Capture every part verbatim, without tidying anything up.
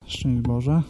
Szczęść Boże.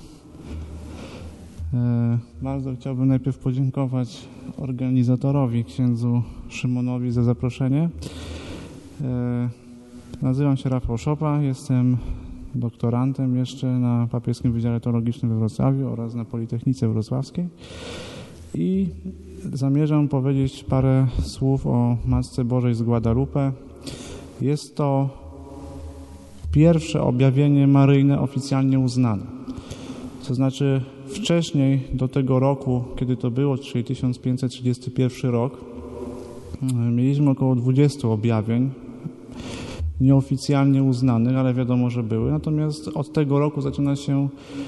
E, bardzo chciałbym najpierw podziękować organizatorowi, księdzu Szymonowi, za zaproszenie. E, nazywam się Rafał Szopa, jestem doktorantem jeszcze na Papieskim Wydziale Teologicznym we Wrocławiu oraz na Politechnice Wrocławskiej i zamierzam powiedzieć parę słów o Matce Bożej z Guadalupe. Jest to pierwsze objawienie maryjne oficjalnie uznane. To znaczy wcześniej do tego roku, kiedy to było, czyli tysiąc pięćset trzydziesty pierwszy rok, mieliśmy około dwudziestu objawień nieoficjalnie uznanych, ale wiadomo, że były. Natomiast od tego roku zaczyna się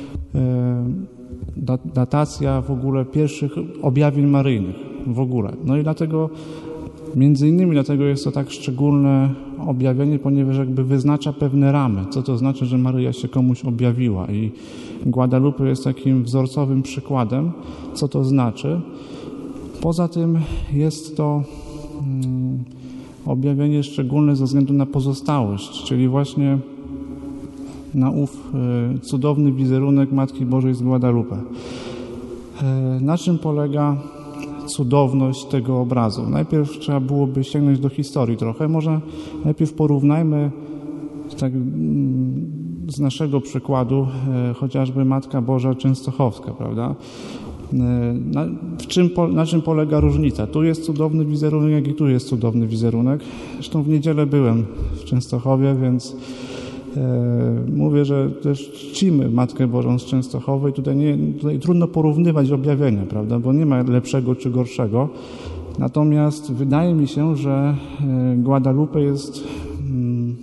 datacja w ogóle pierwszych objawień maryjnych w ogóle. No i dlatego, między innymi dlatego jest to tak szczególne objawienie, ponieważ jakby wyznacza pewne ramy, co to znaczy, że Maryja się komuś objawiła, i Guadalupe jest takim wzorcowym przykładem, co to znaczy. Poza tym jest to mm, objawienie szczególne ze względu na pozostałość, czyli właśnie na ów y, cudowny wizerunek Matki Bożej z Guadalupe. Y, na czym polega cudowność tego obrazu? Najpierw trzeba byłoby sięgnąć do historii trochę. Może najpierw porównajmy tak, z naszego przykładu e, chociażby Matka Boża Częstochowska, prawda? E, na, w czym, po, na czym polega różnica? Tu jest cudowny wizerunek, jak i tu jest cudowny wizerunek. Zresztą w niedzielę byłem w Częstochowie, więc e, mówię, że też czcimy Matkę Bożą z Częstochowej. Tutaj, nie, tutaj trudno porównywać objawienia, prawda? Bo nie ma lepszego czy gorszego. Natomiast wydaje mi się, że e, Guadalupe jest mm,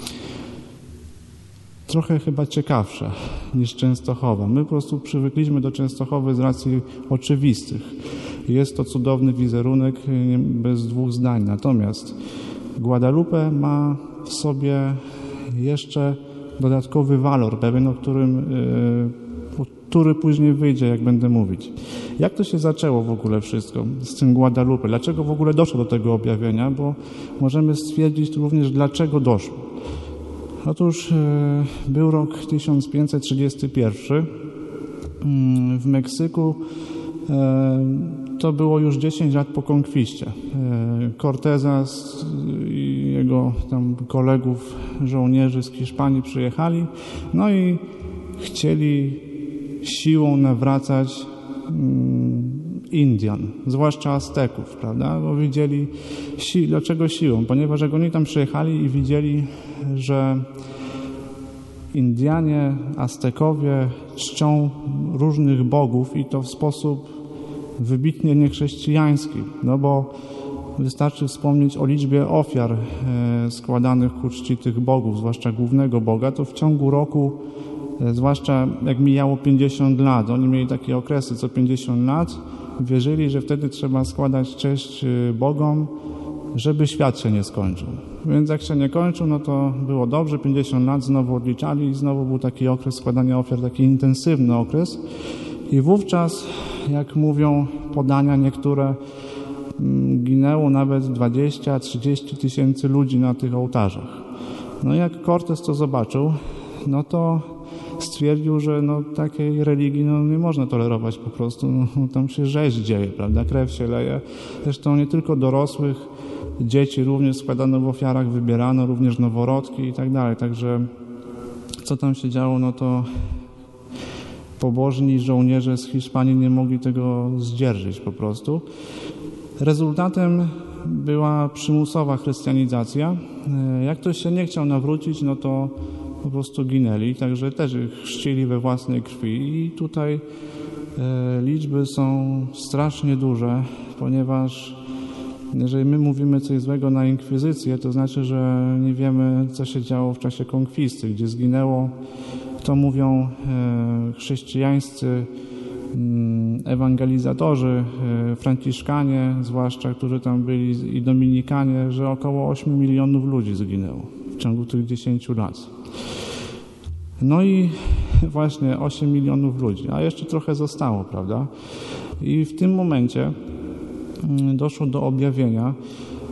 trochę chyba ciekawsze niż Częstochowa. My po prostu przywykliśmy do Częstochowy z racji oczywistych. Jest to cudowny wizerunek, bez dwóch zdań. Natomiast Guadalupe ma w sobie jeszcze dodatkowy walor, pewien, o którym, yy, który później wyjdzie, jak będę mówić. Jak to się zaczęło w ogóle wszystko z tym Guadalupe? Dlaczego w ogóle doszło do tego objawienia? Bo możemy stwierdzić również, dlaczego doszło. Otóż e, był rok tysiąc pięćset trzydziesty pierwszy. W Meksyku e, to było już dziesięć lat po konkwiście. E, Corteza i jego tam kolegów, żołnierzy z Hiszpanii przyjechali, no i chcieli siłą nawracać mm, Indian, zwłaszcza Azteków, prawda? Bo widzieli, si- dlaczego siłą? Ponieważ jak oni tam przyjechali i widzieli, że Indianie, Aztekowie czczą różnych bogów i to w sposób wybitnie niechrześcijański, no bo wystarczy wspomnieć o liczbie ofiar e, składanych ku czci tych bogów, zwłaszcza głównego Boga, to w ciągu roku, e, zwłaszcza jak mijało pięćdziesiąt lat, oni mieli takie okresy co pięćdziesiąt lat, wierzyli, że wtedy trzeba składać cześć bogom, żeby świat się nie skończył. Więc jak się nie kończył, no to było dobrze, pięćdziesiąt lat znowu odliczali i znowu był taki okres składania ofiar, taki intensywny okres. I wówczas, jak mówią podania niektóre, ginęło nawet dwadzieścia trzydzieści tysięcy ludzi na tych ołtarzach. No i jak Cortez to zobaczył, no to stwierdził, że no, takiej religii no, nie można tolerować po prostu. No, tam się rzeź dzieje, prawda? Krew się leje. Zresztą nie tylko dorosłych, dzieci również składano w ofiarach, wybierano również noworodki i tak dalej. Także co tam się działo, no to pobożni żołnierze z Hiszpanii nie mogli tego zdzierżyć po prostu. Rezultatem była przymusowa chrystianizacja. Jak ktoś się nie chciał nawrócić, no to po prostu ginęli, także też ich chrzcili we własnej krwi. I tutaj e, liczby są strasznie duże, ponieważ jeżeli my mówimy coś złego na inkwizycję, to znaczy, że nie wiemy, co się działo w czasie konkwisty, gdzie zginęło, to mówią e, chrześcijańscy m, ewangelizatorzy, e, franciszkanie zwłaszcza, którzy tam byli, i dominikanie, że około ośmiu milionów ludzi zginęło w ciągu tych dziesięciu lat. No i właśnie osiem milionów ludzi, a jeszcze trochę zostało, prawda? I w tym momencie doszło do objawienia.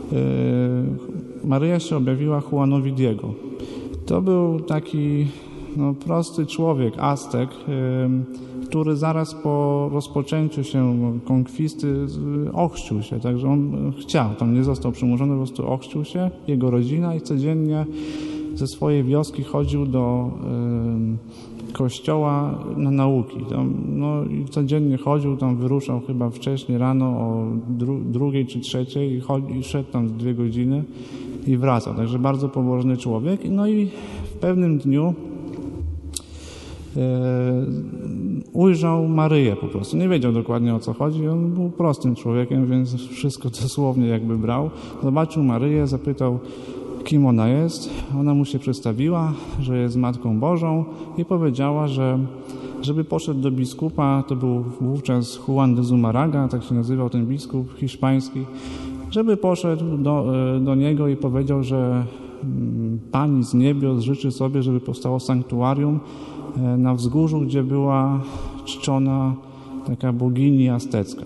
Maryja się objawiła Juanowi Diego. To był taki no, prosty człowiek, Aztek, który zaraz po rozpoczęciu się konkwisty ochrzcił się, także on chciał, tam nie został przymuszony, po prostu ochrzcił się, jego rodzina i codziennie ze swojej wioski chodził do y, kościoła na nauki. Tam, no, i codziennie chodził, tam wyruszał chyba wcześniej rano o dru, drugiej czy trzeciej i, chodzi, i szedł tam dwie godziny i wracał. Także bardzo pobożny człowiek. No i w pewnym dniu y, ujrzał Maryję po prostu. Nie wiedział dokładnie, o co chodzi. On był prostym człowiekiem, więc wszystko dosłownie jakby brał. Zobaczył Maryję, zapytał, kim ona jest. Ona mu się przedstawiła, że jest Matką Bożą i powiedziała, że żeby poszedł do biskupa, to był wówczas Juan de Zumárraga, tak się nazywał ten biskup hiszpański, żeby poszedł do, do niego i powiedział, że Pani z niebios życzy sobie, żeby powstało sanktuarium na wzgórzu, gdzie była czczona taka bogini aztecka.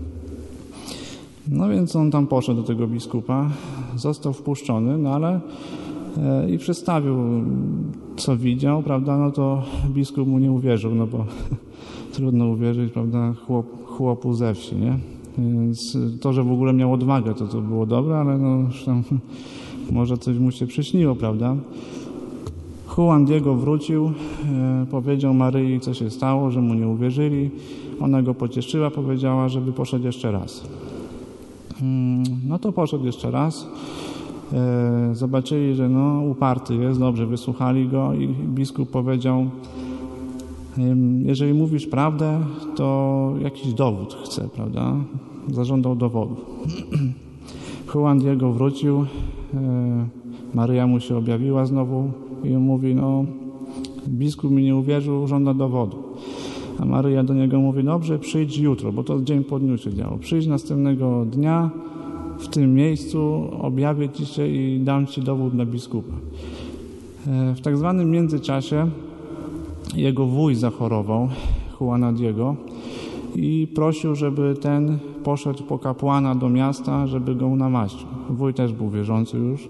No więc on tam poszedł do tego biskupa, został wpuszczony, no ale e, i przedstawił, co widział, prawda, no to biskup mu nie uwierzył, no bo trudno uwierzyć, prawda, chłop, chłopu ze wsi, nie? Więc to, że w ogóle miał odwagę, to, to było dobre, ale no już tam może coś mu się przyśniło, prawda. Juan Diego wrócił, e, powiedział Maryi, co się stało, że mu nie uwierzyli. Ona go pocieszyła, powiedziała, żeby poszedł jeszcze raz. No to poszedł jeszcze raz. E, zobaczyli, że no uparty jest, dobrze, wysłuchali go i biskup powiedział, jeżeli mówisz prawdę, to jakiś dowód chce, prawda? Zażądał dowodu. Juan Diego wrócił, e, Maryja mu się objawiła znowu i on mówi, no biskup mi nie uwierzył, żąda dowodu. A Maryja do niego mówi, dobrze, przyjdź jutro, bo to dzień po dniu się działo. Przyjdź następnego dnia w tym miejscu, objawię ci się i dam ci dowód na biskupa. W tak zwanym międzyczasie jego wuj zachorował, Juana Diego, i prosił, żeby ten poszedł po kapłana do miasta, żeby go namaścił. Wuj też był wierzący już.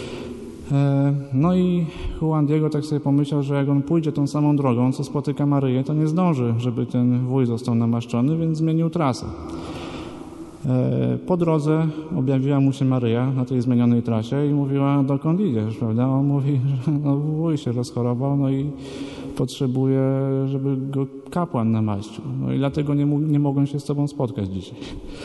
No i Juan Diego tak sobie pomyślał, że jak on pójdzie tą samą drogą, co spotyka Maryję, to nie zdąży, żeby ten wuj został namaszczony, więc zmienił trasę. Po drodze objawiła mu się Maryja na tej zmienionej trasie i mówiła, dokąd idziesz, prawda? On mówi, że no, wuj się rozchorował, no i potrzebuje, żeby go kapłan namaścił. No i dlatego nie, mógł, nie mogłem się z tobą spotkać dzisiaj.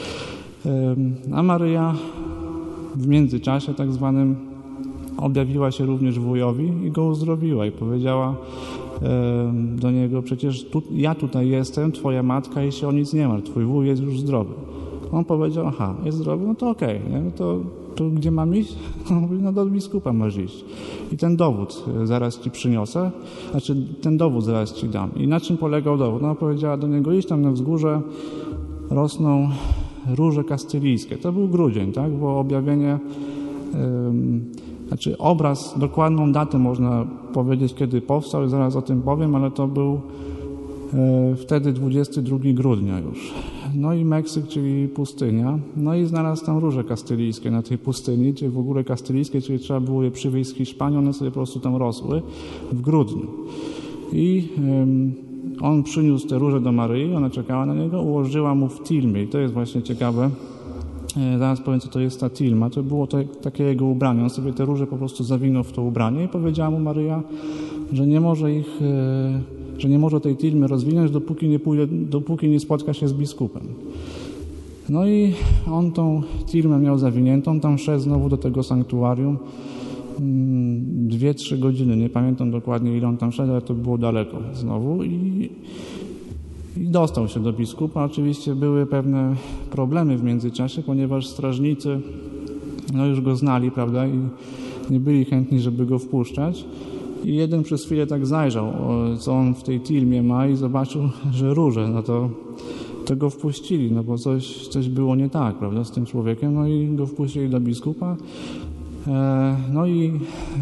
A Maryja w międzyczasie tak zwanym objawiła się również wujowi i go uzdrowiła i powiedziała e, do niego, przecież tu, ja tutaj jestem, twoja matka i się o nic nie martw, twój wuj jest już zdrowy. On powiedział, aha, jest zdrowy, no to okej, okay, no to, to gdzie mam iść? On mówi, no do biskupa masz iść. I ten dowód zaraz ci przyniosę, znaczy ten dowód zaraz ci dam. I na czym polegał dowód? No powiedziała do niego, idź tam na wzgórze, rosną róże kastylijskie. To był grudzień, tak? Było objawienie, ym, znaczy obraz, dokładną datę można powiedzieć, kiedy powstał, zaraz o tym powiem, ale to był e, wtedy dwudziestego drugiego grudnia już. No i Meksyk, czyli pustynia. No i znalazł tam róże kastylijskie na tej pustyni, czyli w ogóle kastylijskie, czyli trzeba było je przywieźć z Hiszpanii, one sobie po prostu tam rosły w grudniu. I ym, on przyniósł te róże do Maryi, ona czekała na niego, ułożyła mu w tilmie. I to jest właśnie ciekawe. E, zaraz powiem, co to jest ta tilma. To było to, takie jego ubranie. On sobie te róże po prostu zawinął w to ubranie i powiedziała mu Maryja, że nie może ich, e, że nie może tej tilmy rozwinąć, dopóki nie pójdzie, dopóki nie spotka się z biskupem. No i on tą tilmę miał zawiniętą, tam szedł znowu do tego sanktuarium. Dwie, trzy godziny, nie pamiętam dokładnie, ile on tam szedł, ale to było daleko znowu i, i dostał się do biskupa. Oczywiście były pewne problemy w międzyczasie, ponieważ strażnicy no już go znali, prawda, i nie byli chętni, żeby go wpuszczać. I jeden przez chwilę tak zajrzał, co on w tej tilmie ma i zobaczył, że róże, no to, to go wpuścili, no bo coś, coś było nie tak, prawda, z tym człowiekiem, no i go wpuścili do biskupa. No i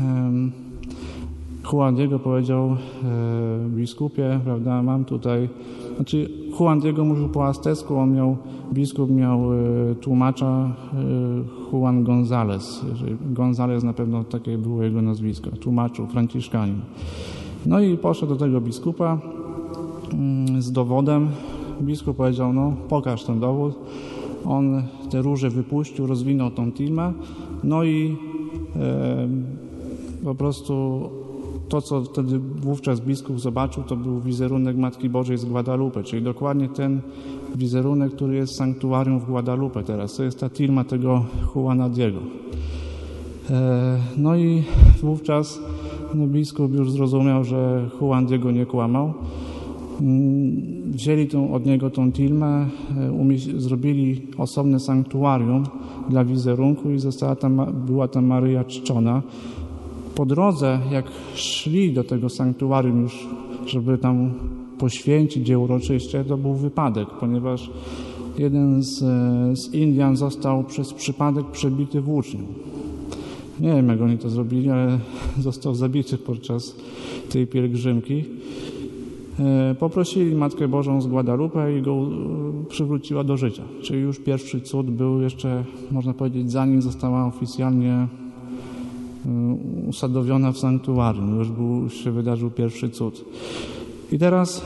Juan Diego powiedział biskupie, prawda, mam tutaj, znaczy Juan Diego mówił po aztecku, on miał, biskup miał tłumacza Juan González, González na pewno takie było jego nazwisko, tłumaczył, franciszkanin. No i poszedł do tego biskupa z dowodem. Biskup powiedział, no pokaż ten dowód. On te róże wypuścił, rozwinął tą tilmę, no i e, po prostu to, co wtedy wówczas biskup zobaczył, to był wizerunek Matki Bożej z Guadalupe, czyli dokładnie ten wizerunek, który jest w sanktuarium w Guadalupe teraz. To jest ta tilma tego Juana Diego. E, no i wówczas no, biskup już zrozumiał, że Juan Diego nie kłamał. Wzięli tą, od niego tą tilmę, zrobili osobne sanktuarium dla wizerunku i została tam, była tam Maryja czczona. Po drodze, jak szli do tego sanktuarium już, żeby tam poświęcić je uroczyście, to był wypadek, ponieważ jeden z, z Indian został przez przypadek przebity włócznią. Nie wiem, jak oni to zrobili, ale został zabity podczas tej pielgrzymki. Poprosili Matkę Bożą z Guadalupe i go przywróciła do życia. Czyli już pierwszy cud był jeszcze, można powiedzieć, zanim została oficjalnie usadowiona w sanktuarium. Już był, się wydarzył pierwszy cud. I teraz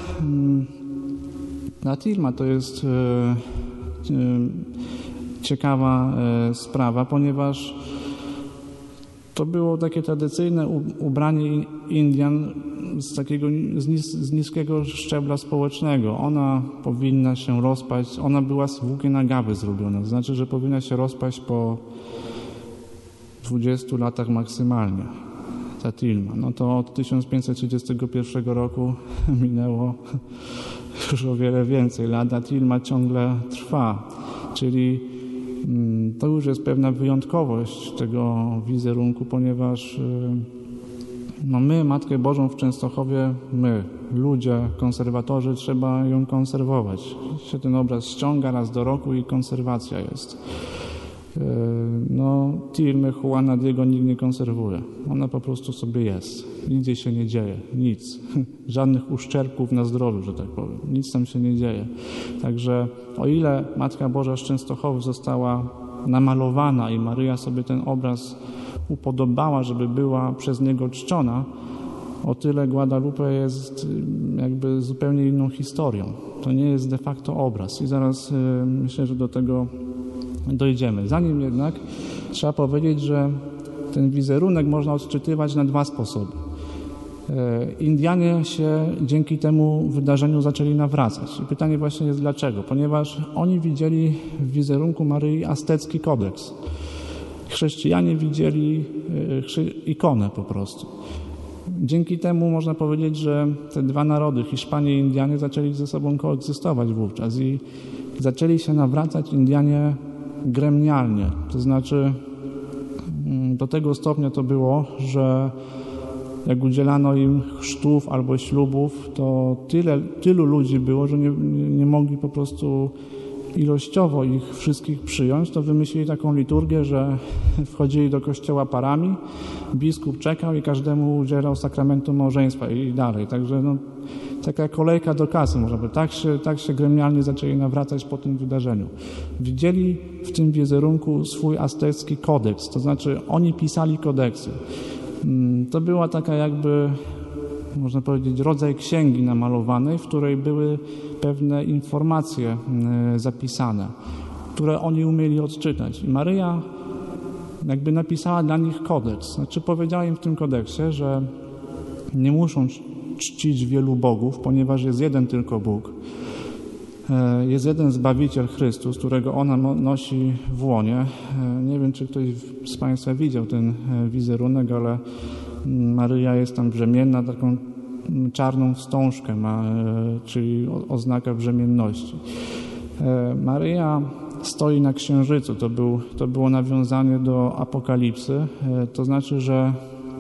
ta tilma to jest ciekawa sprawa, ponieważ to było takie tradycyjne ubranie Indian z takiego z, nis, z niskiego szczebla społecznego. Ona powinna się rozpaść, ona była z włókien agawy zrobiona, to znaczy, że powinna się rozpaść po dwudziestu latach maksymalnie, ta tilma. No to od tysiąc pięćset trzydziestego pierwszego roku minęło już o wiele więcej lat, a tilma ciągle trwa, czyli to już jest pewna wyjątkowość tego wizerunku, ponieważ no my, Matkę Bożą w Częstochowie, my, ludzie, konserwatorzy, trzeba ją konserwować. Się ten obraz ściąga raz do roku i konserwacja jest. No, tilmy Juana Diego nikt nie konserwuje. Ona po prostu sobie jest. Nigdzie się nie dzieje. Nic. Żadnych uszczerbków na zdrowiu, że tak powiem. Nic tam się nie dzieje. Także o ile Matka Boża z Częstochowy została namalowana i Maryja sobie ten obraz upodobała, żeby była przez niego czczona, o tyle Guadalupe jest jakby zupełnie inną historią. To nie jest de facto obraz. I zaraz y, myślę, że do tego dojdziemy. Zanim jednak trzeba powiedzieć, że ten wizerunek można odczytywać na dwa sposoby. Indianie się dzięki temu wydarzeniu zaczęli nawracać. I pytanie właśnie jest dlaczego? Ponieważ oni widzieli w wizerunku Maryi aztecki kodeks. Chrześcijanie widzieli ikonę po prostu. Dzięki temu można powiedzieć, że te dwa narody, Hiszpanie i Indianie, zaczęli ze sobą koegzystować wówczas i zaczęli się nawracać Indianie gremialnie. To znaczy do tego stopnia to było, że jak udzielano im chrztów albo ślubów, to tyle, tylu ludzi było, że nie, nie mogli po prostu ilościowo ich wszystkich przyjąć, to wymyślili taką liturgię, że wchodzili do kościoła parami, biskup czekał i każdemu udzielał sakramentu małżeństwa i dalej. Także no, taka kolejka do kasy, można powiedzieć. Tak się, tak się gremialnie zaczęli nawracać po tym wydarzeniu. Widzieli w tym wizerunku swój aztecki kodeks, to znaczy oni pisali kodeksy. To była taka jakby, można powiedzieć, rodzaj księgi namalowanej, w której były pewne informacje zapisane, które oni umieli odczytać. I Maryja jakby napisała dla nich kodeks. Znaczy powiedziała im w tym kodeksie, że nie muszą czcić wielu bogów, ponieważ jest jeden tylko Bóg. Jest jeden Zbawiciel Chrystus, którego ona nosi w łonie. Nie wiem, czy ktoś z Państwa widział ten wizerunek, ale Maryja jest tam brzemienna, taką czarną wstążkę ma, czyli oznaka brzemienności. Maryja stoi na księżycu. To, był, to było nawiązanie do Apokalipsy. To znaczy, że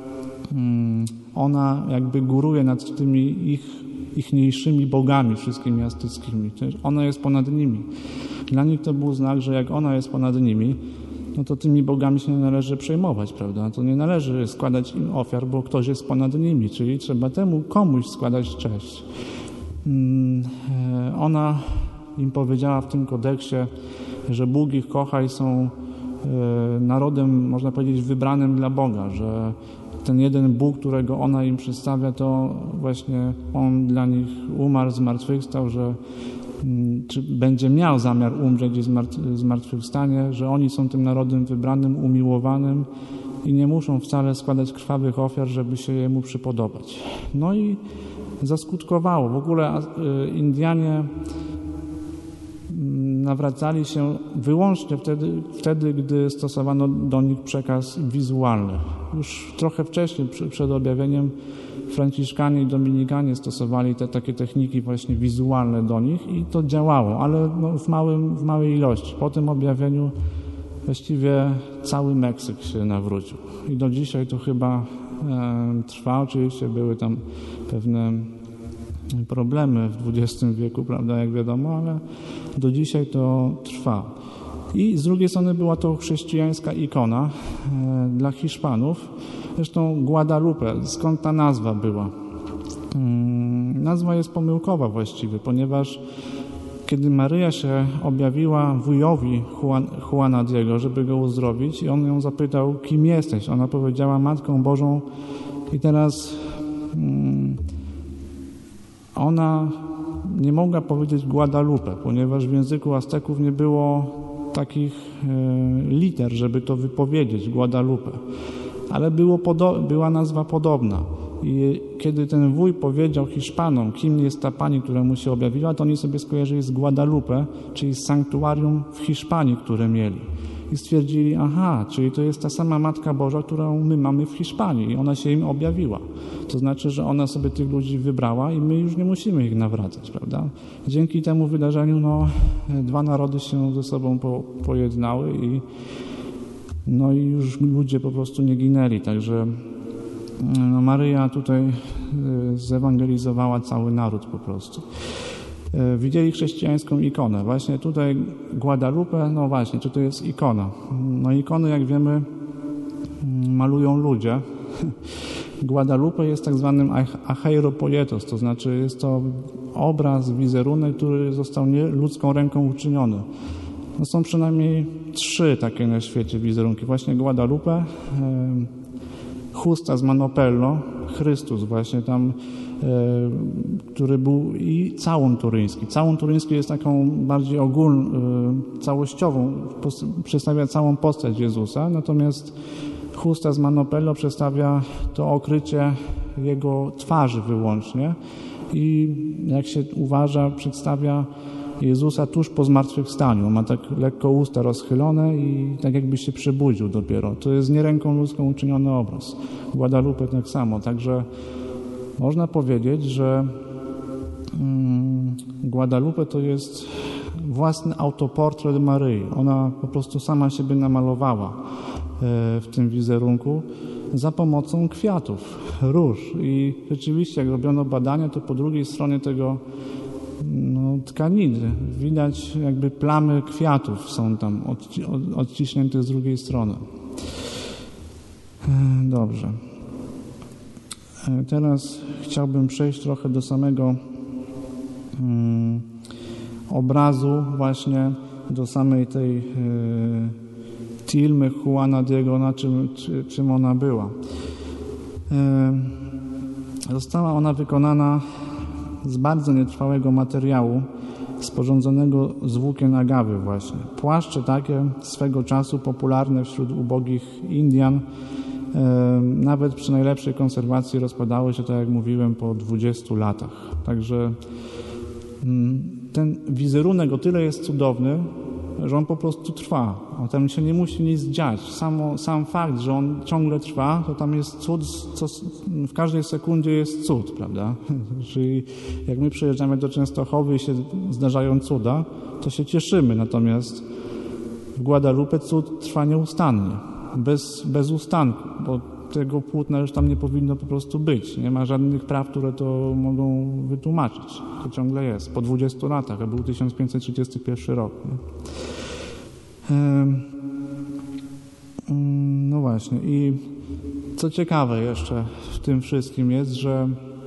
ona jakby góruje nad tymi ich ichniejszymi bogami wszystkimi azteckimi. Ona jest ponad nimi. Dla nich to był znak, że jak ona jest ponad nimi, no to tymi bogami się nie należy przejmować, prawda? To nie należy składać im ofiar, bo ktoś jest ponad nimi, czyli trzeba temu komuś składać cześć. Ona im powiedziała w tym kodeksie, że Bóg ich kocha i są narodem, można powiedzieć, wybranym dla Boga, że ten jeden Bóg, którego ona im przedstawia, to właśnie On dla nich umarł, zmartwychwstał, że czy będzie miał zamiar umrzeć i zmartwychwstanie, że oni są tym narodem wybranym, umiłowanym i nie muszą wcale składać krwawych ofiar, żeby się Jemu przypodobać. No i zaskutkowało. W ogóle Indianie nawracali się wyłącznie wtedy, wtedy, gdy stosowano do nich przekaz wizualny. Już trochę wcześniej, przed objawieniem, Franciszkanie i Dominikanie stosowali te takie techniki właśnie wizualne do nich i to działało, ale no w, małym, w małej ilości. Po tym objawieniu właściwie cały Meksyk się nawrócił. I do dzisiaj to chyba e, trwa. Oczywiście były tam pewne problemy w dwudziestym wieku, prawda, jak wiadomo, ale do dzisiaj to trwa. I z drugiej strony była to chrześcijańska ikona e, dla Hiszpanów. Zresztą Guadalupe, skąd ta nazwa była? Hmm, nazwa jest pomyłkowa właściwie, ponieważ kiedy Maryja się objawiła wujowi Juan, Juana Diego, żeby go uzdrowić, i on ją zapytał, kim jesteś? Ona powiedziała, Matką Bożą. I teraz hmm, ona nie mogła powiedzieć Guadalupe, ponieważ w języku Azteków nie było takich e, liter, żeby to wypowiedzieć, Guadalupe. Ale było podo- była nazwa podobna. I kiedy ten wuj powiedział Hiszpanom, kim jest ta pani, która mu się objawiła, to oni sobie skojarzyli z Guadalupe, czyli z sanktuarium w Hiszpanii, które mieli. I stwierdzili, aha, czyli to jest ta sama Matka Boża, którą my mamy w Hiszpanii i ona się im objawiła. To znaczy, że ona sobie tych ludzi wybrała i my już nie musimy ich nawracać, prawda? Dzięki temu wydarzeniu no, dwa narody się ze sobą po, pojednały i no i już ludzie po prostu nie ginęli, także no, Maryja tutaj zewangelizowała cały naród po prostu. Widzieli chrześcijańską ikonę. Właśnie tutaj Guadalupe, no właśnie, czy to jest ikona? No ikony, jak wiemy, malują ludzie. Guadalupe jest tak zwanym acheiropoietos, to znaczy jest to obraz, wizerunek, który został nie ludzką ręką uczyniony. No są przynajmniej trzy takie na świecie wizerunki. Właśnie Guadalupe, Chusta z Manopello, Chrystus właśnie tam, który był i całun turyński. Całun turyński jest taką bardziej ogólną, całościową, przedstawia całą postać Jezusa, natomiast Chusta z Manopello przedstawia to okrycie Jego twarzy wyłącznie i jak się uważa, przedstawia Jezusa tuż po zmartwychwstaniu. Ma tak lekko usta rozchylone i tak jakby się przebudził dopiero. To jest nie ręką ludzką uczyniony obraz. Guadalupe tak samo. Także można powiedzieć, że mm, Guadalupe to jest własny autoportret Maryi. Ona po prostu sama siebie namalowała e, w tym wizerunku za pomocą kwiatów, róż. I rzeczywiście, jak robiono badania, to po drugiej stronie tego no, tkaniny widać jakby plamy kwiatów są tam odci od, odciśnięte z drugiej strony. E, dobrze. E, teraz chciałbym przejść trochę do samego mm, obrazu, właśnie do samej tej e, tilmy Juana Diego, na czym, czy, czym ona była. E, została ona wykonana z bardzo nietrwałego materiału, sporządzonego z włókien agawy właśnie. Płaszcze takie swego czasu popularne wśród ubogich Indian, e, nawet przy najlepszej konserwacji rozpadały się, tak jak mówiłem, po dwudziestu latach. Także mm, ten wizerunek o tyle jest cudowny, że on po prostu trwa. On tam się nie musi nic dziać. Samo, sam fakt, że on ciągle trwa, to tam jest cud, co, w każdej sekundzie jest cud, prawda? Czyli jak my przyjeżdżamy do Częstochowy i się zdarzają cuda, to się cieszymy. Natomiast w Guadalupe cud trwa nieustannie, bez, bez ustanku, bo tego płótna już tam nie powinno po prostu być. Nie ma żadnych praw, które to mogą wytłumaczyć. To ciągle jest. Po dwudziestu latach, a był tysiąc pięćset trzydziesty pierwszy rok. Nie? No właśnie. I co ciekawe jeszcze w tym wszystkim jest, że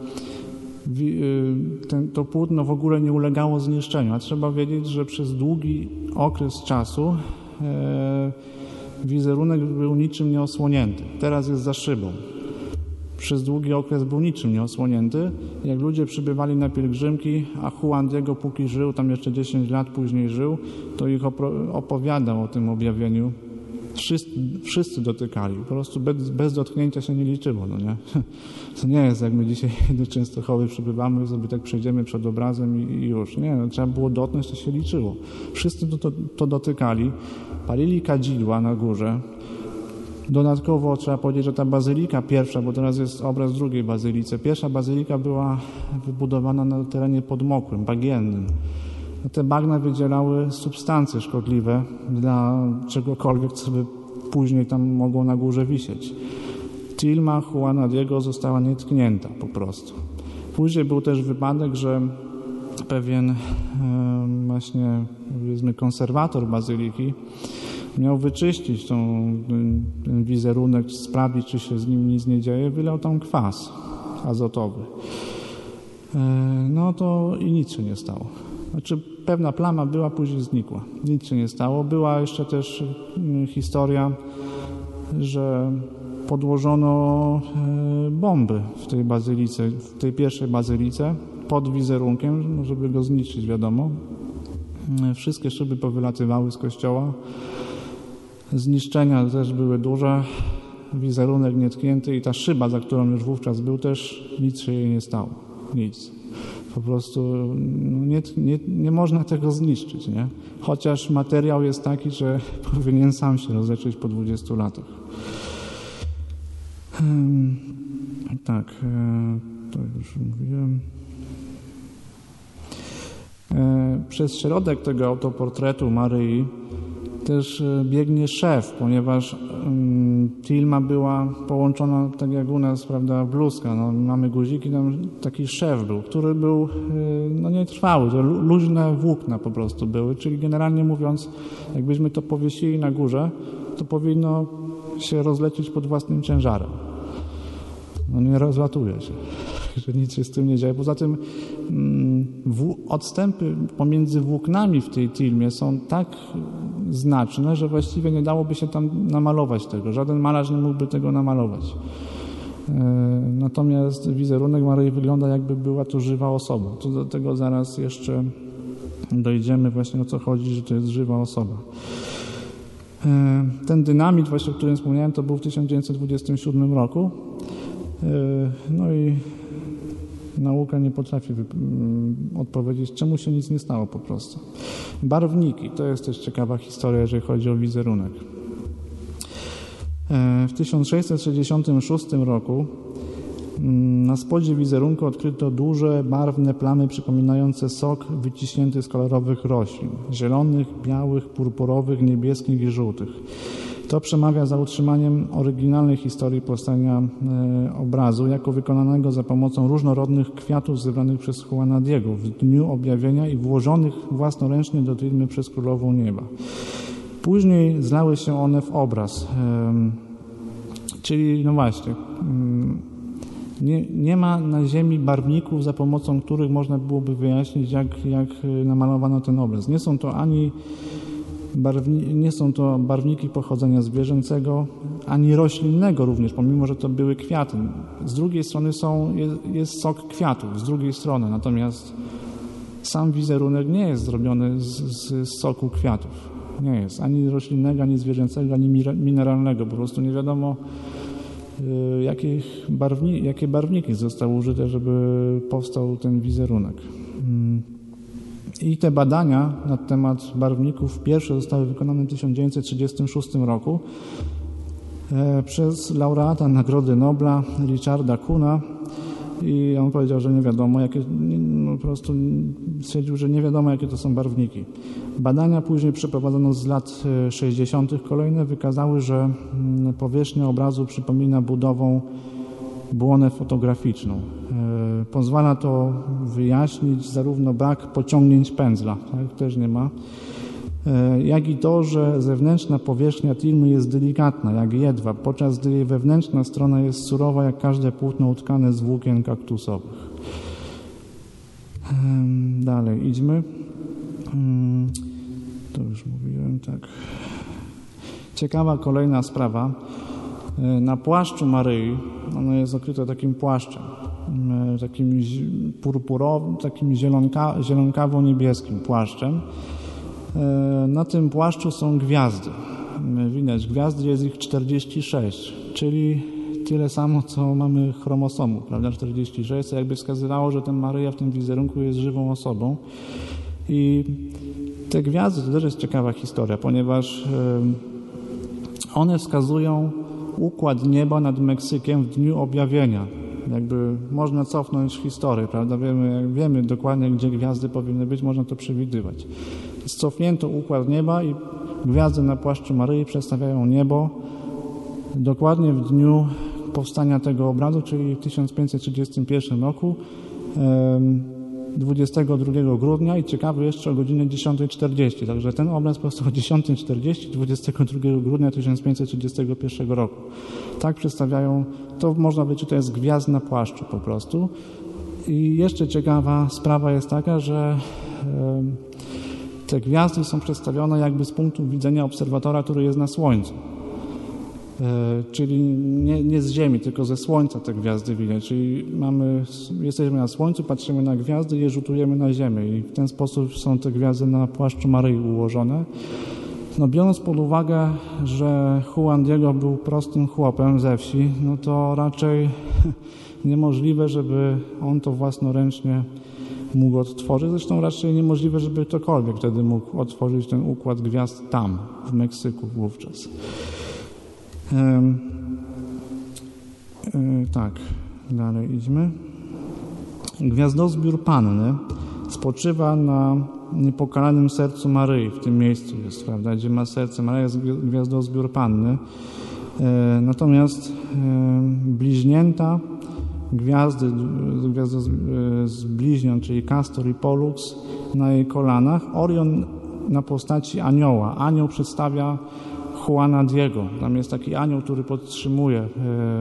ten, to płótno w ogóle nie ulegało zniszczeniu. A trzeba wiedzieć, że przez długi okres czasu e, wizerunek był niczym nieosłonięty. Teraz jest za szybą. przez długi okres był niczym nieosłonięty. Jak ludzie przybywali na pielgrzymki, a Juan Diego póki żył, tam jeszcze dziesięć lat później żył, to ich opowiadał o tym objawieniu. Wszyscy, wszyscy dotykali, po prostu bez, bez dotknięcia się nie liczyło, no nie? To nie jest jak my dzisiaj do Częstochowy przybywamy, sobie tak przejdziemy przed obrazem i, i już. Nie, no, trzeba było dotknąć, to się liczyło. Wszyscy to, to, to dotykali, palili kadzidła na górze. Dodatkowo trzeba powiedzieć, że ta bazylika pierwsza, bo teraz jest obraz drugiej bazylice, pierwsza bazylika była wybudowana na terenie podmokłym, bagiennym. Te bagna wydzielały substancje szkodliwe dla czegokolwiek, co by później tam mogło na górze wisieć. Tilma Juana Diego została nietknięta po prostu. Później był też wypadek, że pewien e, właśnie powiedzmy konserwator bazyliki miał wyczyścić tą, ten, ten wizerunek, sprawdzić, czy się z nim nic nie dzieje, wylał tam kwas azotowy. E, no to i nic się nie stało. Znaczy pewna plama była, później znikła. Nic się nie stało. Była jeszcze też y, historia, że podłożono y, bomby w tej bazylice, w tej pierwszej bazylice pod wizerunkiem, żeby go zniszczyć, wiadomo. Y, wszystkie szyby powylatywały z kościoła. Zniszczenia też były duże. Wizerunek nietknięty i ta szyba, za którą już wówczas był, też nic się jej nie stało. Nic. Po prostu no nie, nie, nie można tego zniszczyć, nie? Chociaż materiał jest taki, że powinien sam się rozleczyć po dwudziestu latach. Hmm, tak, e, to już mówiłem. E, przez środek tego autoportretu Maryi też biegnie szef, ponieważ um, Tilma była połączona tak jak u nas, prawda, bluzka. No, mamy guziki, tam taki szef był, który był y, no nietrwały, to luźne włókna po prostu były, czyli generalnie mówiąc, jakbyśmy to powiesili na górze, to powinno się rozlecieć pod własnym ciężarem. No nie rozlatuje się, że nic się z tym nie dzieje. Poza tym mm, w, odstępy pomiędzy włóknami w tej Tilmie są tak znaczne, że właściwie nie dałoby się tam namalować tego. Żaden malarz nie mógłby tego namalować. E, natomiast wizerunek Maryi wygląda, jakby była to żywa osoba. To do tego zaraz jeszcze dojdziemy właśnie, o co chodzi, że to jest żywa osoba. E, ten dynamit, właśnie, o którym wspomniałem, to był w tysiąc dziewięćset dwudziestym siódmym roku. E, no i nauka nie potrafi odpowiedzieć, czemu się nic nie stało po prostu. Barwniki, to jest też ciekawa historia, jeżeli chodzi o wizerunek. W tysiąc sześćset sześćdziesiątym szóstym roku na spodzie wizerunku odkryto duże, barwne plamy przypominające sok wyciśnięty z kolorowych roślin. Zielonych, białych, purpurowych, niebieskich i żółtych. To przemawia za utrzymaniem oryginalnej historii powstania e, obrazu, jako wykonanego za pomocą różnorodnych kwiatów zebranych przez Juana Diego w dniu objawienia i włożonych własnoręcznie do Tilmy przez Królową Nieba. Później zlały się one w obraz. E, czyli, no właśnie, nie, nie ma na ziemi barwników, za pomocą których można byłoby wyjaśnić, jak, jak namalowano ten obraz. Nie są to ani Barwni, nie są to barwniki pochodzenia zwierzęcego, ani roślinnego również, pomimo że to były kwiaty. Z drugiej strony są, jest, jest sok kwiatów, z drugiej strony, natomiast sam wizerunek nie jest zrobiony z, z soku kwiatów. Nie jest ani roślinnego, ani zwierzęcego, ani mineralnego. Po prostu nie wiadomo, y, jakich barwni, jakie barwniki zostały użyte, żeby powstał ten wizerunek. Y, I te badania na temat barwników pierwsze zostały wykonane w tysiąc dziewięćset trzydziestym szóstym roku e, przez laureata Nagrody Nobla Richarda Kuna i on powiedział, że nie wiadomo, jakie, no, po prostu stwierdził, że nie wiadomo, jakie to są barwniki. Badania później przeprowadzono z lat sześćdziesiątych kolejne wykazały, że powierzchnia obrazu przypomina budową błonę fotograficzną. E, pozwala to wyjaśnić zarówno brak pociągnięć pędzla, tak, też nie ma, e, jak i to, że zewnętrzna powierzchnia Tilmy jest delikatna, jak jedwab, podczas gdy jej wewnętrzna strona jest surowa, jak każde płótno utkane z włókien kaktusowych. E, dalej idźmy. E, to już mówiłem, tak. Ciekawa kolejna sprawa. Na płaszczu Maryi, ono jest okryte takim płaszczem, takim purpurowym, takim zielonka, zielonkawo-niebieskim płaszczem. Na tym płaszczu są gwiazdy. Widać, gwiazdy jest ich czterdzieści sześć, czyli tyle samo, co mamy chromosomów, prawda, czterdzieści sześć, co jakby wskazywało, że ten Maryja w tym wizerunku jest żywą osobą. I te gwiazdy to też jest ciekawa historia, ponieważ one wskazują układ nieba nad Meksykiem w dniu objawienia. Jakby można cofnąć historię, prawda? Wiemy, wiemy dokładnie, gdzie gwiazdy powinny być, można to przewidywać. Cofnięto układ nieba i gwiazdy na płaszczu Maryi przedstawiają niebo dokładnie w dniu powstania tego obrazu, czyli w tysiąc pięćset trzydziestym pierwszym roku, dwudziestego drugiego grudnia i ciekawy jeszcze o godzinie dziesiątej czterdzieści. Także ten obraz powstał o dziesiątej czterdzieści dwudziestego drugiego grudnia tysiąc pięćset trzydziestego pierwszego roku. Tak przedstawiają, to można wyczytać z gwiazd na płaszczu po prostu. I jeszcze ciekawa sprawa jest taka, że te gwiazdy są przedstawione jakby z punktu widzenia obserwatora, który jest na Słońcu. Czyli nie, nie z Ziemi, tylko ze Słońca te gwiazdy widać. Czyli mamy, jesteśmy na Słońcu, patrzymy na gwiazdy i je rzutujemy na Ziemię. I w ten sposób są te gwiazdy na płaszczu Maryi ułożone. No, biorąc pod uwagę, że Juan Diego był prostym chłopem ze wsi, no to raczej niemożliwe, żeby on to własnoręcznie mógł odtworzyć. Zresztą raczej niemożliwe, żeby ktokolwiek wtedy mógł otworzyć ten układ gwiazd tam, w Meksyku wówczas. Ehm, e, tak, dalej idźmy. Gwiazdozbiór Panny spoczywa na niepokalanym sercu Maryi. W tym miejscu jest, prawda, gdzie ma serce Maryi, jest gwiazdozbiór Panny. E, natomiast e, bliźnięta gwiazdy, gwiazdy z bliźniąt, czyli Castor i Pollux na jej kolanach, Orion na postaci anioła. Anioł przedstawia Juana Diego. Tam jest taki anioł, który podtrzymuje e,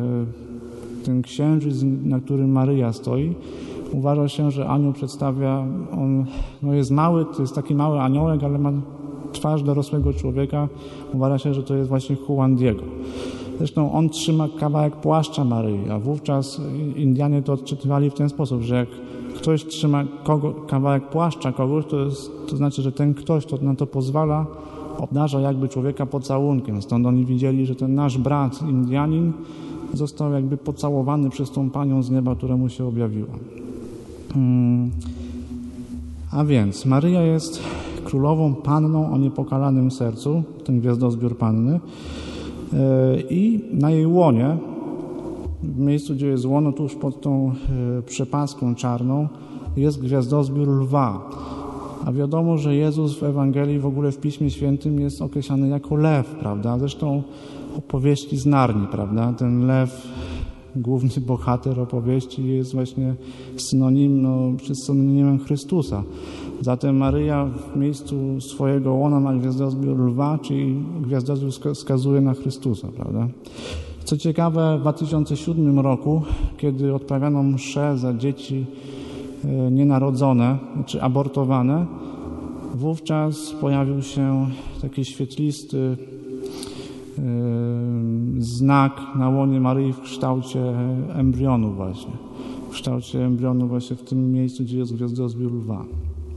ten księżyc, na którym Maryja stoi. Uważa się, że anioł przedstawia, on no jest mały, to jest taki mały aniołek, ale ma twarz dorosłego człowieka. Uważa się, że to jest właśnie Juan Diego. Zresztą on trzyma kawałek płaszcza Maryi, a wówczas Indianie to odczytywali w ten sposób, że jak ktoś trzyma kogo, kawałek płaszcza kogoś, to, jest, to znaczy, że ten ktoś, kto na to pozwala, obdarza jakby człowieka pocałunkiem. Stąd oni widzieli, że ten nasz brat Indianin został jakby pocałowany przez tą panią z nieba, która mu się objawiła. Hmm. A więc Maryja jest królową panną o niepokalanym sercu, ten gwiazdozbiór Panny. I na jej łonie, w miejscu, gdzie jest łono, tuż pod tą przepaską czarną, jest gwiazdozbiór lwa. A wiadomo, że Jezus w Ewangelii, w ogóle w Piśmie Świętym jest określany jako lew, prawda? Zresztą opowieści z Narni, prawda? Ten lew, główny bohater opowieści, jest właśnie synonim, no, synonimem Chrystusa. Zatem Maryja w miejscu swojego łona ma gwiazdozbiór lwa, czyli gwiazdozbiór wskazuje na Chrystusa, prawda? Co ciekawe, w dwa tysiące siódmym roku, kiedy odprawiano mszę za dzieci nienarodzone, czy abortowane, wówczas pojawił się taki świetlisty yy, znak na łonie Maryi w kształcie embrionu właśnie. W kształcie embrionu właśnie w tym miejscu, gdzie jest gwiazdozbiór lwa.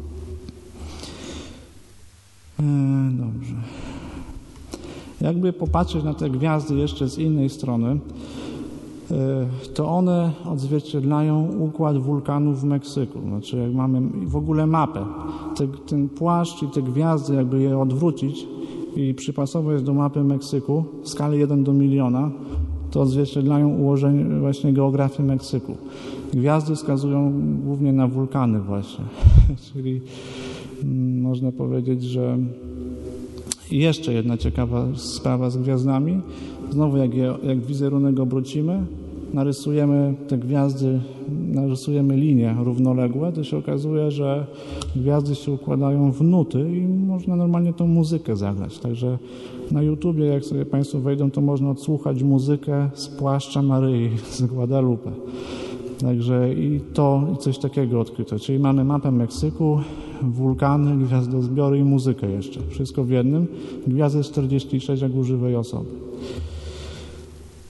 Yy, dobrze. Jakby popatrzeć na te gwiazdy jeszcze z innej strony, to one odzwierciedlają układ wulkanów w Meksyku. Znaczy, jak mamy w ogóle mapę, te, ten płaszcz i te gwiazdy, jakby je odwrócić i przypasować do mapy Meksyku w skali jeden do miliona, to odzwierciedlają ułożenie, właśnie geografię Meksyku. Gwiazdy wskazują głównie na wulkany właśnie. Czyli mm, można powiedzieć, że i jeszcze jedna ciekawa sprawa z gwiazdami. Znowu jak, je, jak wizerunek obrócimy, narysujemy te gwiazdy, narysujemy linie równoległe, to się okazuje, że gwiazdy się układają w nuty i można normalnie tą muzykę zagrać. Także na YouTubie, jak sobie Państwo wejdą, to można odsłuchać muzykę z płaszcza Maryi, z Guadalupe. Także i to, i coś takiego odkryto. Czyli mamy mapę Meksyku, wulkany, gwiazdozbiory i muzykę jeszcze. Wszystko w jednym. Gwiazdy czterdzieści sześć jak u żywej osoby.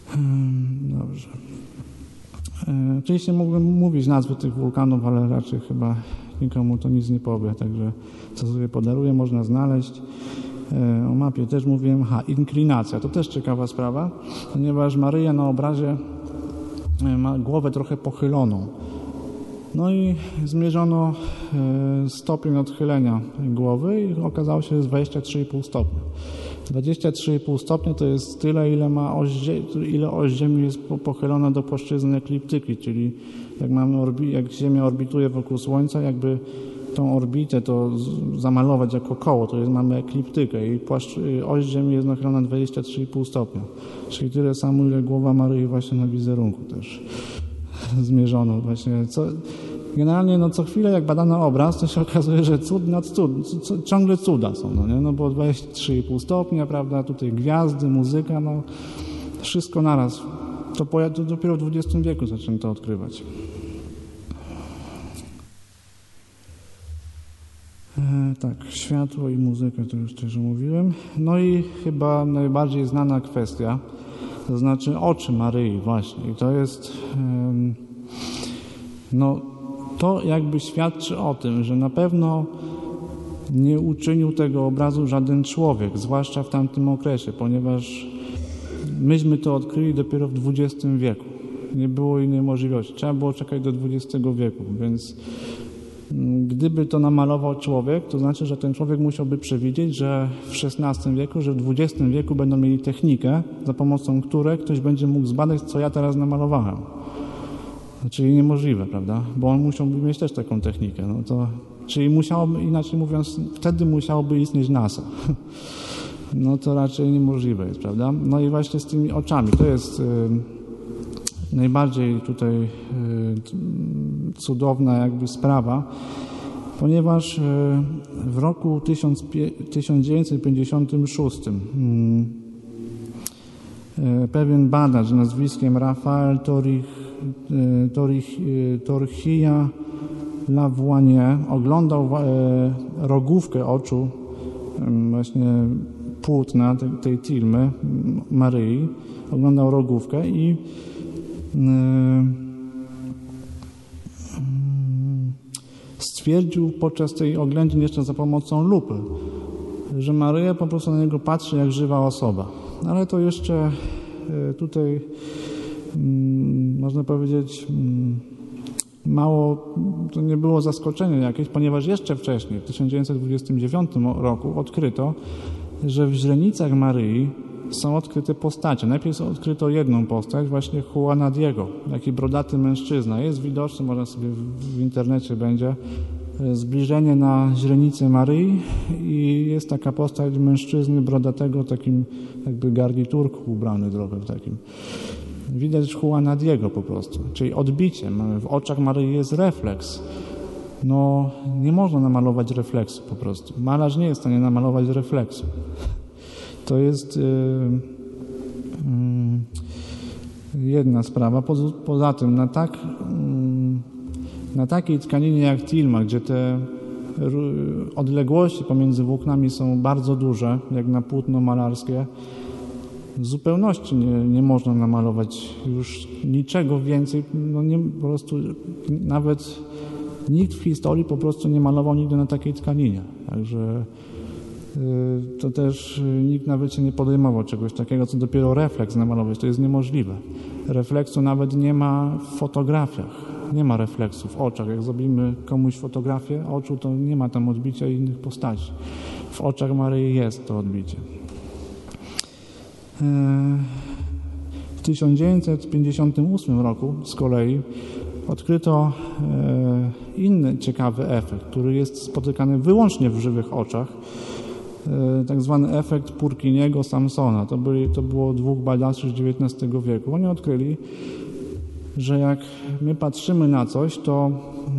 Dobrze. Oczywiście mógłbym mówić nazwy tych wulkanów, ale raczej chyba nikomu to nic nie powie, także co sobie podaruję, można znaleźć. O mapie też mówiłem. Ha, inklinacja, to też ciekawa sprawa, ponieważ Maryja na obrazie ma głowę trochę pochyloną. No i zmierzono stopień odchylenia głowy i okazało się, że jest dwadzieścia trzy i pół stopnia. dwadzieścia trzy i pół stopnia to jest tyle, ile ma oś, ile oś Ziemi jest pochylona do płaszczyzny ekliptyki, czyli jak mamy orbi, jak Ziemia orbituje wokół Słońca, jakby tą orbitę to zamalować jako koło, to jest, mamy ekliptykę i płaszcz, oś Ziemi jest nachylona dwadzieścia trzy i pół stopnia, czyli tyle samo, ile głowa Maryi właśnie na wizerunku też zmierzono właśnie. Co, generalnie no co chwilę jak badano obraz, to się okazuje, że cud nad cud, c- ciągle cuda są, no nie? No bo dwadzieścia trzy i pół stopnia, prawda, tutaj gwiazdy, muzyka, no wszystko naraz. To, po, to dopiero w dwudziestym wieku zaczęto to odkrywać. E, tak, światło i muzyka, to już też mówiłem. No i chyba najbardziej znana kwestia, to znaczy oczy Maryi właśnie. I to jest, um, no to jakby świadczy o tym, że na pewno nie uczynił tego obrazu żaden człowiek, zwłaszcza w tamtym okresie, ponieważ myśmy to odkryli dopiero w dwudziestym wieku. Nie było innej możliwości. Trzeba było czekać do dwudziestego wieku, więc gdyby to namalował człowiek, to znaczy, że ten człowiek musiałby przewidzieć, że w szesnastym wieku, że w dwudziestym wieku będą mieli technikę, za pomocą której ktoś będzie mógł zbadać, co ja teraz namalowałem. Czyli niemożliwe, prawda? Bo on musiałby mieć też taką technikę. No to, czyli musiałoby, inaczej mówiąc, wtedy musiałoby istnieć NASA. No to raczej niemożliwe jest, prawda? No i właśnie z tymi oczami. To jest y, najbardziej tutaj y, cudowna jakby sprawa, ponieważ y, w roku tysiąc dziewięćset pięćdziesiątym szóstym y, y, pewien badacz nazwiskiem Rafael Torich Torchia Lavoisier oglądał rogówkę oczu właśnie płótna tej tilmy Maryi, oglądał rogówkę i stwierdził podczas tej oględzin jeszcze za pomocą lupy, że Maryja po prostu na niego patrzy jak żywa osoba. Ale to jeszcze tutaj można powiedzieć, mało, to nie było zaskoczenie jakieś, ponieważ jeszcze wcześniej, w tysiąc dziewięćset dwudziestym dziewiątym roku odkryto, że w źrenicach Maryi są odkryte postacie. Najpierw odkryto jedną postać, właśnie Juana Diego, taki brodaty mężczyzna. Jest widoczny, można sobie w internecie będzie, zbliżenie na źrenicę Maryi i jest taka postać mężczyzny brodatego, takim jakby garniturku ubrany trochę w takim. Widać Juana Diego po prostu, czyli odbicie. W oczach Maryi jest refleks. No, nie można namalować refleksu po prostu. Malarz nie jest w stanie namalować refleksu. To jest yy, yy, jedna sprawa. Poza, poza tym na, tak, yy, na takiej tkaninie jak tilma, gdzie te odległości pomiędzy włóknami są bardzo duże, jak na płótno malarskie, w zupełności nie, nie można namalować już niczego więcej. No nie, po prostu nawet nikt w historii po prostu nie malował nigdy na takiej tkaninie. Także y, to też y, nikt nawet się nie podejmował czegoś takiego, co dopiero refleks namalować. To jest niemożliwe. Refleksu nawet nie ma w fotografiach. Nie ma refleksu w oczach. Jak zrobimy komuś fotografię oczu, to nie ma tam odbicia innych postaci. W oczach Maryi jest to odbicie. W tysiąc dziewięćset pięćdziesiątym ósmym roku z kolei odkryto inny ciekawy efekt, który jest spotykany wyłącznie w żywych oczach, tak zwany efekt Purkinjego-Samsona. To, byli, to było dwóch badaczy z dziewiętnastego wieku. Oni odkryli, że jak my patrzymy na coś, to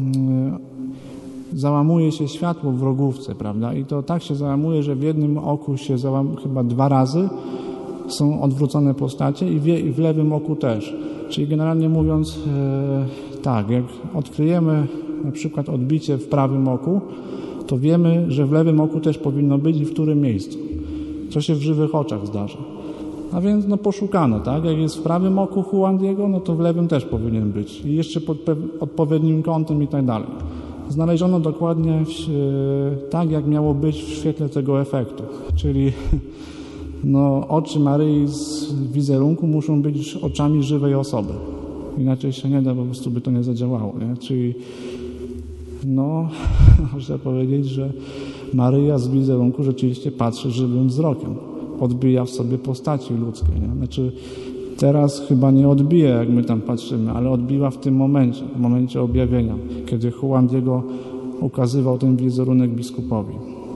załamuje się światło w rogówce, prawda? I to tak się załamuje, że w jednym oku się załamuje chyba dwa razy, są odwrócone postacie i w, i w lewym oku też. Czyli generalnie mówiąc e, tak, jak odkryjemy na przykład odbicie w prawym oku, to wiemy, że w lewym oku też powinno być i w którym miejscu. Co się w żywych oczach zdarza. A więc no poszukano, tak? Jak jest w prawym oku Juan Diego, no to w lewym też powinien być. I jeszcze pod odpowiednim kątem i tak dalej. Znaleziono dokładnie w, tak, jak miało być w świetle tego efektu. Czyli no, oczy Maryi z wizerunku muszą być oczami żywej osoby. Inaczej się nie da, po prostu by to nie zadziałało. Nie? Czyli no, można powiedzieć, że Maryja z wizerunku rzeczywiście patrzy żywym wzrokiem. Odbija w sobie postaci ludzkie. Nie? Znaczy teraz chyba nie odbija, jak my tam patrzymy, ale odbiła w tym momencie, w momencie objawienia, kiedy Juan Diego ukazywał ten wizerunek biskupowi.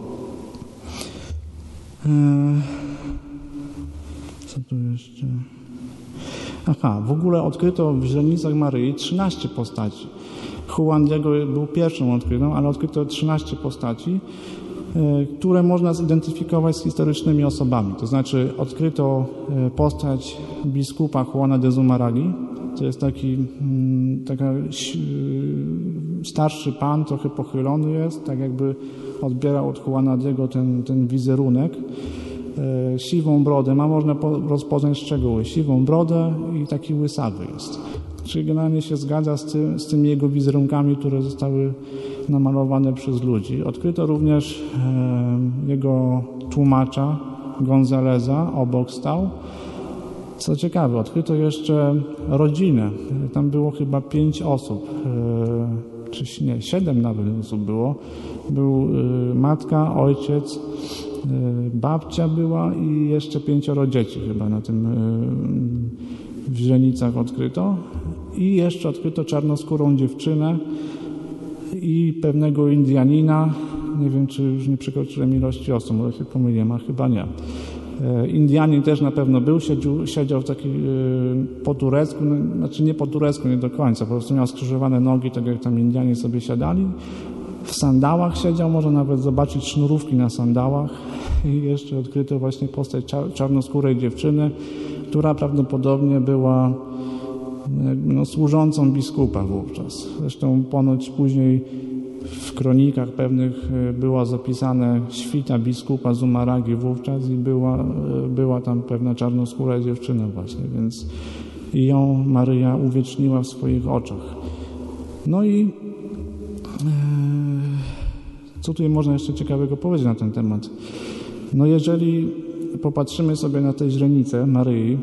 Co tu jeszcze? Aha, w ogóle odkryto w źrenicach Maryi trzynaście postaci. Juan Diego był pierwszą odkrytą, ale odkryto trzynaście postaci, które można zidentyfikować z historycznymi osobami. To znaczy odkryto postać biskupa Juana de Zumarragi. To jest taki taka starszy pan, trochę pochylony jest, tak jakby odbierał od Juana Diego ten, ten wizerunek. Siwą brodę ma, można rozpoznać szczegóły. Siwą brodę i taki łysawy jest. Czyli generalnie się zgadza z, tym, z tymi jego wizerunkami, które zostały namalowane przez ludzi. Odkryto również e, jego tłumacza, Gonzaleza, obok stał. Co ciekawe, odkryto jeszcze rodzinę. Tam było chyba pięć osób, e, czy nie, siedem nawet osób było. Był e, matka, ojciec, e, babcia była i jeszcze pięcioro dzieci chyba na tym e, w źrenicach odkryto. I jeszcze odkryto czarnoskórą dziewczynę i pewnego Indianina. Nie wiem, czy już nie przekroczyłem ilości osób, może się pomyliłem, a chyba nie. Indianin też na pewno był, siedział, siedział w taki, po turecku, no, znaczy nie po turecku, nie do końca, po prostu miał skrzyżowane nogi, tak jak tam Indianie sobie siadali. W sandałach siedział, można nawet zobaczyć sznurówki na sandałach. I jeszcze odkryto właśnie postać czar- czarnoskórej dziewczyny, która prawdopodobnie była no, służącą biskupa wówczas. Zresztą ponoć później w kronikach pewnych była zapisane świta biskupa Zumarragi wówczas i była, była tam pewna czarnoskóra dziewczyna właśnie, więc i ją Maryja uwieczniła w swoich oczach. No i co tutaj można jeszcze ciekawego powiedzieć na ten temat? No jeżeli popatrzymy sobie na te źrenice Maryi,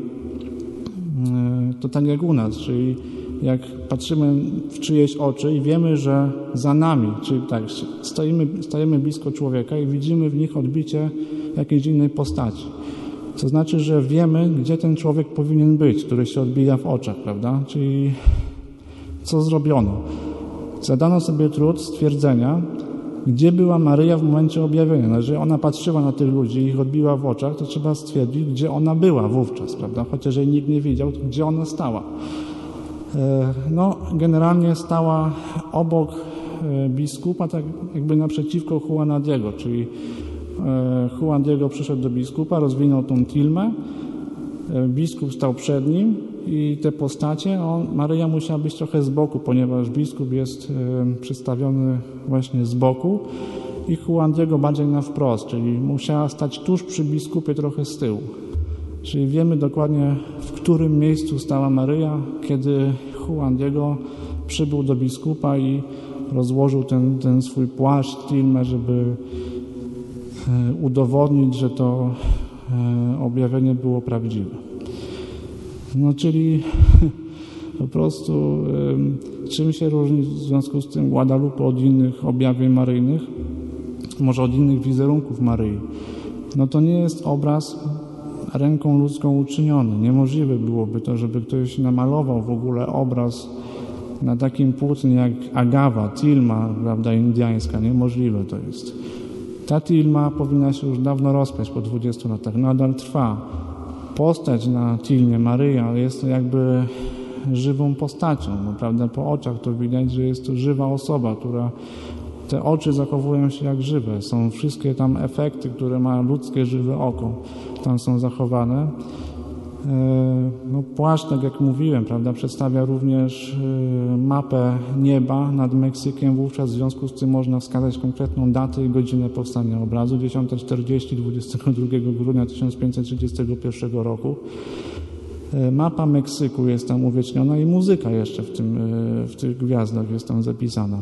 to tak jak u nas, czyli jak patrzymy w czyjeś oczy i wiemy, że za nami, czyli tak, stoimy, stajemy blisko człowieka i widzimy w nich odbicie jakiejś innej postaci. To znaczy, że wiemy, gdzie ten człowiek powinien być, który się odbija w oczach, prawda? Czyli co zrobiono? Zadano sobie trud stwierdzenia, gdzie była Maryja w momencie objawienia. No, jeżeli ona patrzyła na tych ludzi i ich odbiła w oczach, to trzeba stwierdzić, gdzie ona była wówczas, prawda? Chociaż jej nikt nie widział, gdzie ona stała. No, generalnie stała obok biskupa, tak jakby naprzeciwko Juana Diego, czyli Juan Diego przyszedł do biskupa, rozwinął tą tilmę, biskup stał przed nim i te postacie, on, Maryja musiała być trochę z boku, ponieważ biskup jest przedstawiony właśnie z boku i Juan Diego bardziej na wprost, czyli musiała stać tuż przy biskupie, trochę z tyłu. Czyli wiemy dokładnie, w którym miejscu stała Maryja, kiedy Juan Diego przybył do biskupa i rozłożył ten, ten swój płaszcz, tilmę, żeby udowodnić, że to objawienie było prawdziwe. No czyli po prostu czym się różni w związku z tym Guadalupe od innych objawień maryjnych, może od innych wizerunków Maryi? No to nie jest obraz ręką ludzką uczyniony. Niemożliwe byłoby to, żeby ktoś namalował w ogóle obraz na takim płótnie jak agawa, tilma, prawda, indiańska. Niemożliwe to jest. Ta tilma powinna się już dawno rozpaść po dwudziestu latach. Nadal trwa. Postać na tilmie Maryja jest to jakby żywą postacią. No, prawda, po oczach to widać, że jest to żywa osoba, która te oczy zachowują się jak żywe. Są wszystkie tam efekty, które ma ludzkie żywe oko. Tam są zachowane. No, płaszcz, tak jak mówiłem, prawda, przedstawia również mapę nieba nad Meksykiem. Wówczas w związku z tym można wskazać konkretną datę i godzinę powstania obrazu. dziesiąta czterdzieści dwudziestego drugiego grudnia tysiąc pięćset trzydziestego pierwszego roku. Mapa Meksyku jest tam uwieczniona i muzyka jeszcze w, tym, w tych gwiazdach jest tam zapisana.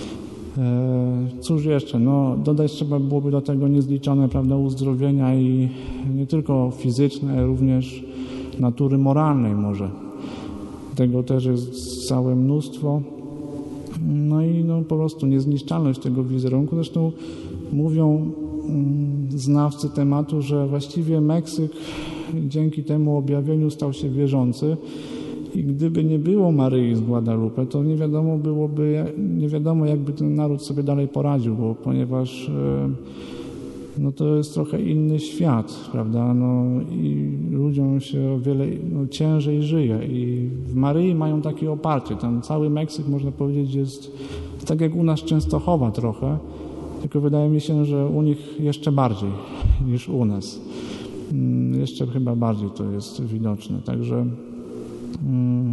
Cóż jeszcze, no dodać trzeba byłoby do tego niezliczone, prawda, uzdrowienia i nie tylko fizyczne, ale również natury moralnej może. Tego też jest całe mnóstwo. No i no, po prostu niezniszczalność tego wizerunku. Zresztą mówią znawcy tematu, że właściwie Meksyk dzięki temu objawieniu stał się wierzący i gdyby nie było Maryi z Guadalupe, to nie wiadomo byłoby, nie wiadomo jakby ten naród sobie dalej poradził, bo ponieważ no to jest trochę inny świat, prawda, no i ludziom się o wiele no, ciężej żyje i w Maryi mają takie oparcie, tam cały Meksyk można powiedzieć jest tak jak u nas Częstochowa trochę, tylko wydaje mi się, że u nich jeszcze bardziej niż u nas. Jeszcze chyba bardziej to jest widoczne, także hmm,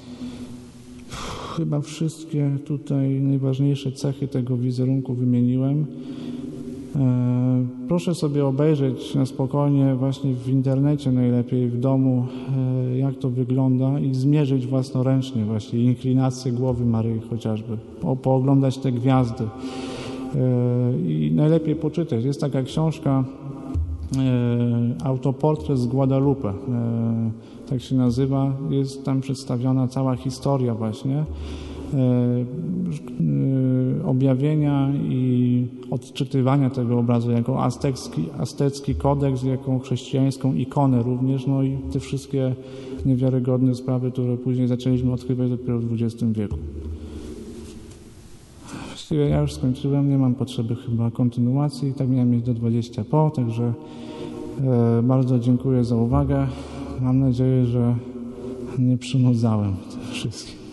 chyba wszystkie tutaj najważniejsze cechy tego wizerunku wymieniłem. E, proszę sobie obejrzeć na spokojnie właśnie w internecie, najlepiej w domu, e, jak to wygląda i zmierzyć własnoręcznie właśnie inklinację głowy Maryi chociażby, po, pooglądać te gwiazdy e, i najlepiej poczytać. Jest taka książka E, autoportret z Guadalupe, e, tak się nazywa, jest tam przedstawiona cała historia właśnie e, e, objawienia i odczytywania tego obrazu jako aztecki, aztecki kodeks, jako chrześcijańską ikonę również, no i te wszystkie niewiarygodne sprawy, które później zaczęliśmy odkrywać dopiero w dwudziestym wieku. Właściwie ja już skończyłem, nie mam potrzeby chyba kontynuacji, tak miałem mieć do dwudziestu po, także e, bardzo dziękuję za uwagę. Mam nadzieję, że nie przynudzałem tym wszystkim.